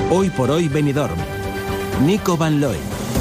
Hoy por hoy Benidorm. Nico Van Loen.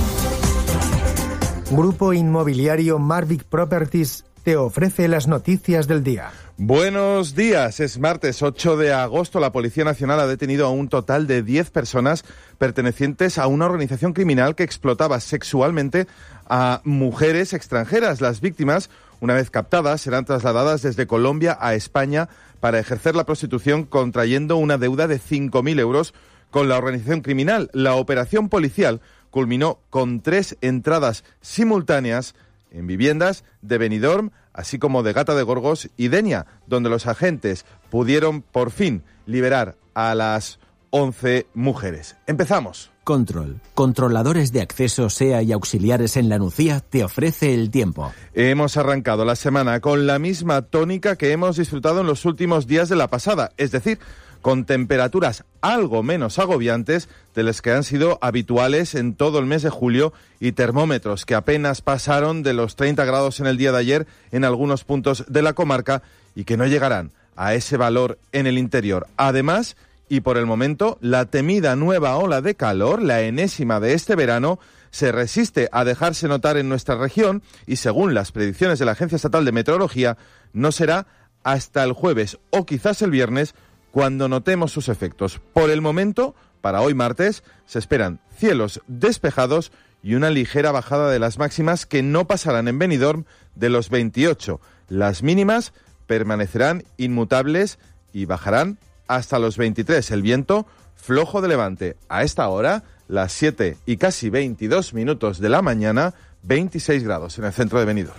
Grupo inmobiliario Marvic Properties te ofrece las noticias del día. Buenos días, es martes 8 de agosto. La Policía Nacional ha detenido a un total de 10 personas pertenecientes a una organización criminal que explotaba sexualmente a mujeres extranjeras. Las víctimas, una vez captadas, serán trasladadas desde Colombia a España para ejercer la prostitución, contrayendo una deuda de 5.000 euros con la organización criminal. La operación policial culminó con 3 entradas simultáneas en viviendas de Benidorm, así como de Gata de Gorgos y Denia, donde los agentes pudieron por fin liberar a las 11 mujeres. Empezamos. Control. Controladores de acceso SEA y auxiliares en La Nucía te ofrece el tiempo. Hemos arrancado la semana con la misma tónica que hemos disfrutado en los últimos días de la pasada, es decir, con temperaturas algo menos agobiantes de las que han sido habituales en todo el mes de julio y termómetros que apenas pasaron de los 30 grados en el día de ayer en algunos puntos de la comarca y que no llegarán a ese valor en el interior. Además, y por el momento, la temida nueva ola de calor, la enésima de este verano, se resiste a dejarse notar en nuestra región y, según las predicciones de la Agencia Estatal de Meteorología, no será hasta el jueves o quizás el viernes cuando notemos sus efectos. Por el momento, para hoy martes, se esperan cielos despejados y una ligera bajada de las máximas que no pasarán en Benidorm de los 28. Las mínimas permanecerán inmutables y bajarán hasta los 23. El viento flojo de levante. A esta hora, las 7 y casi 22 minutos de la mañana, 26 grados en el centro de Benidorm.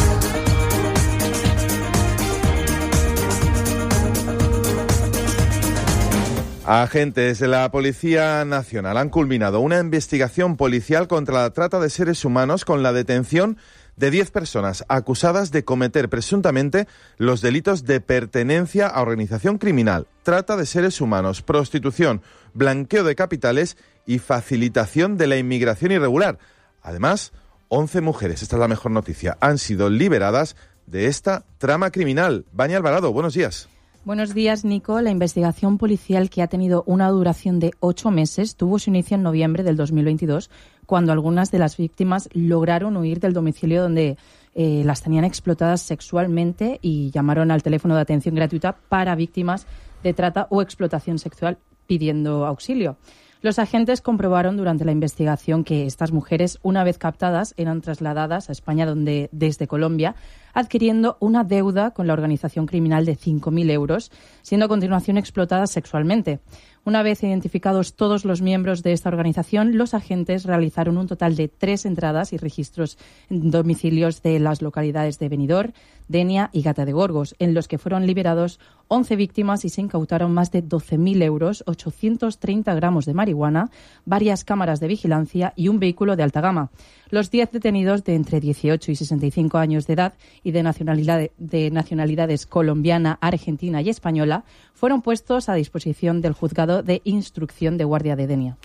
Agentes de la Policía Nacional han culminado una investigación policial contra la trata de seres humanos con la detención de 10 personas acusadas de cometer presuntamente los delitos de pertenencia a organización criminal, trata de seres humanos, prostitución, blanqueo de capitales y facilitación de la inmigración irregular. Además, 11 mujeres, esta es la mejor noticia, han sido liberadas de esta trama criminal. Vania Alvarado, buenos días. Buenos días, Nico. La investigación policial, que ha tenido una duración de 8 meses, tuvo su inicio en noviembre del 2022, cuando algunas de las víctimas lograron huir del domicilio donde las tenían explotadas sexualmente y llamaron al teléfono de atención gratuita para víctimas de trata o explotación sexual pidiendo auxilio. Los agentes comprobaron durante la investigación que estas mujeres, una vez captadas, eran trasladadas a España desde Colombia, adquiriendo una deuda con la organización criminal de 5.000 euros, siendo a continuación explotadas sexualmente. Una vez identificados todos los miembros de esta organización, los agentes realizaron un total de 3 entradas y registros en domicilios de las localidades de Benidorm, Denia y Gata de Gorgos, en los que fueron liberados 11 víctimas y se incautaron más de 12.000 euros, 830 gramos de marihuana, varias cámaras de vigilancia y un vehículo de alta gama. Los 10 detenidos, de entre 18 y 65 años de edad y de nacionalidades colombiana, argentina y española, fueron puestos a disposición del juzgado de instrucción de guardia de Denia.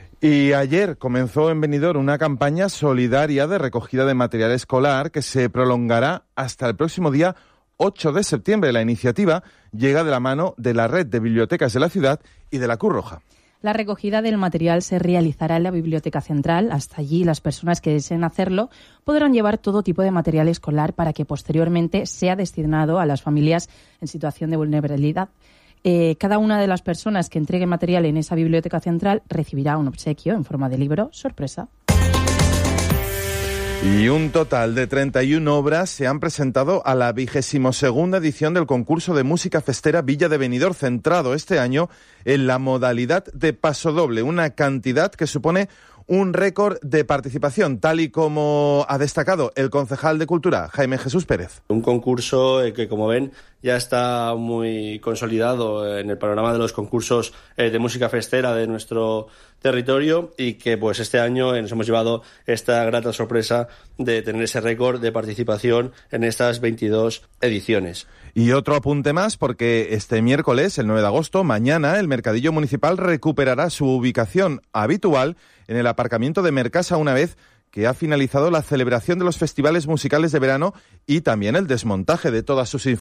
Y ayer comenzó en Benidorm una campaña solidaria de recogida de material escolar que se prolongará hasta el próximo día 8 de septiembre. La iniciativa llega de la mano de la red de bibliotecas de la ciudad y de la Cruz Roja. La recogida del material se realizará en la Biblioteca Central. Hasta allí, las personas que deseen hacerlo podrán llevar todo tipo de material escolar para que posteriormente sea destinado a las familias en situación de vulnerabilidad. Cada una de las personas que entregue material en esa Biblioteca Central recibirá un obsequio en forma de libro sorpresa. Y un total de 31 obras se han presentado a la 22ª edición del concurso de música festera Villa de Benidorm, centrado este año en la modalidad de pasodoble, una cantidad que supone un récord de participación, tal y como ha destacado el concejal de Cultura, Jaime Jesús Pérez. Un concurso que, como ven, ya está muy consolidado en el panorama de los concursos de música festera de nuestro territorio y que pues este año nos hemos llevado esta grata sorpresa de tener ese récord de participación en estas 22 ediciones. Y otro apunte más, porque este miércoles, el 9 de agosto, mañana, el Mercadillo Municipal recuperará su ubicación habitual en el aparcamiento de Mercasa, una vez que ha finalizado la celebración de los festivales musicales de verano y también el desmontaje de todas sus